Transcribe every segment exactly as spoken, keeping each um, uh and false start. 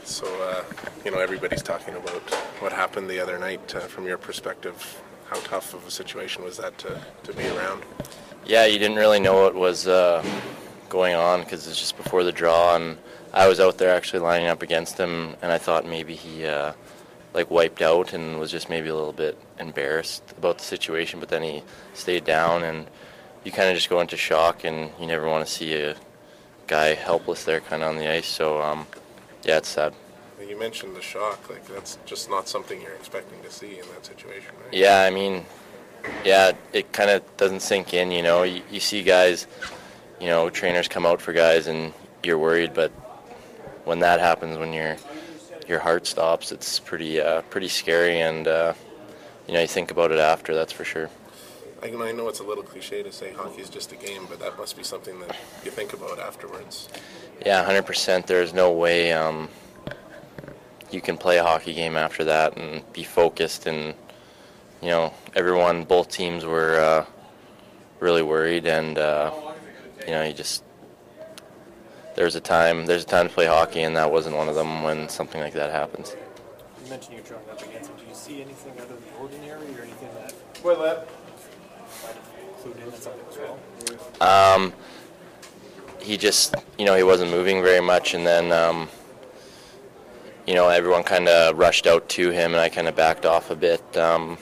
So, uh, you know, everybody's talking about what happened the other night. Uh, from your perspective, how tough of a situation was that to, to be around? Yeah, you didn't really know what was uh, going on because it's just before the draw, and I was out there actually lining up against him, and I thought maybe he uh, like wiped out and was just maybe a little bit embarrassed about the situation, but then he stayed down, and you kind of just go into shock, and you never want to see a guy helpless there kind of on the ice. So, um, yeah, it's sad. You mentioned the shock. Like, that's just not something you're expecting to see in that situation, right? Yeah, I mean, yeah, it kind of doesn't sink in, you know. You, you see guys, you know, trainers come out for guys, and you're worried, but when that happens, when your your heart stops, it's pretty uh, pretty scary, and, uh, you know, you think about it after, that's for sure. I know, I know it's a little cliche to say hockey's just a game, but that must be something that you think about afterwards. Yeah, one hundred percent. There's no way um, you can play a hockey game after that and be focused. And, you know, everyone, both teams were uh, really worried. And, uh, you know, you just, there's a time, there's a time to play hockey, and that wasn't one of them when something like that happens. You mentioned you're drawing up against him. Do you see anything out of the ordinary or anything that, well, that might have clued in that something was wrong? Um, he just, you know, he wasn't moving very much, and then, um, you know, everyone kind of rushed out to him, and I kind of backed off a bit. Um,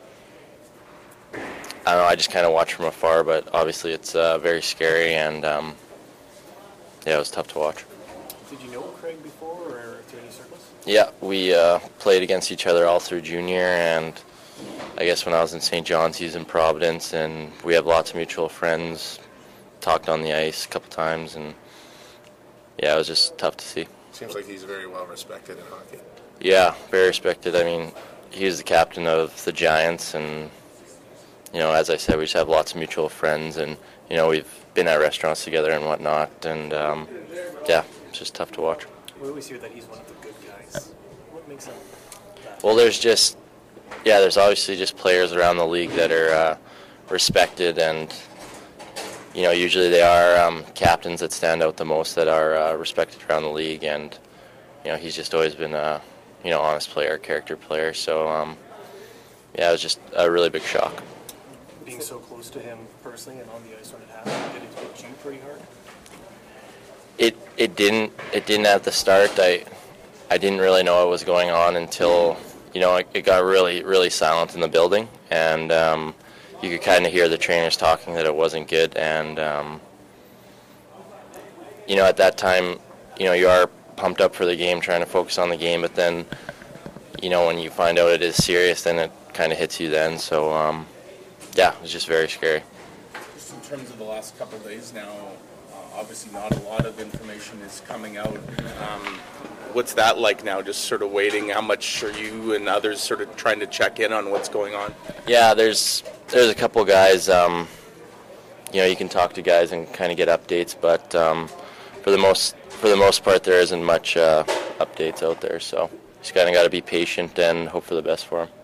I don't know, I just kind of watched from afar, but obviously it's uh, very scary, and, um, yeah, it was tough to watch. Did you know Craig before, or through any circles? Yeah, we uh, played against each other all through junior, and I guess when I was in Saint John's, he was in Providence, and we have lots of mutual friends. Talked on the ice a couple times, and yeah, it was just tough to see. Seems like he's very well respected in hockey. Yeah, very respected. I mean, he was the captain of the Giants, and, you know, as I said, we just have lots of mutual friends, and, you know, we've been at restaurants together and whatnot, and, um, yeah, it's just tough to watch. We always hear that he's one of the good guys. What makes him that? Well, there's just, yeah, there's obviously just players around the league that are uh, respected, and, you know, usually they are um, captains that stand out the most that are uh, respected around the league, and, you know, he's just always been a, you know, honest player, character player, so, um, yeah, it was just a really big shock. Being so close to him personally and on the ice when it happened, did it hit you pretty hard? It it didn't it didn't at the start. I I didn't really know what was going on until, you know, it, it got really really silent in the building, and um, you could kind of hear the trainers talking that it wasn't good, and um, you know, at that time, you know, you are pumped up for the game, trying to focus on the game, but then, you know, when you find out it is serious, then it kind of hits you then. So um, yeah, it was just very scary. Just in terms of the last couple of days now, uh, obviously not a lot of information is coming out. Um, what's that like now, just sort of waiting? How much are you and others sort of trying to check in on what's going on? Yeah, there's there's a couple guys, um, you know, you can talk to guys and kind of get updates, but um, for the most for the most part, there isn't much uh, updates out there, so just kind of got to be patient and hope for the best for them.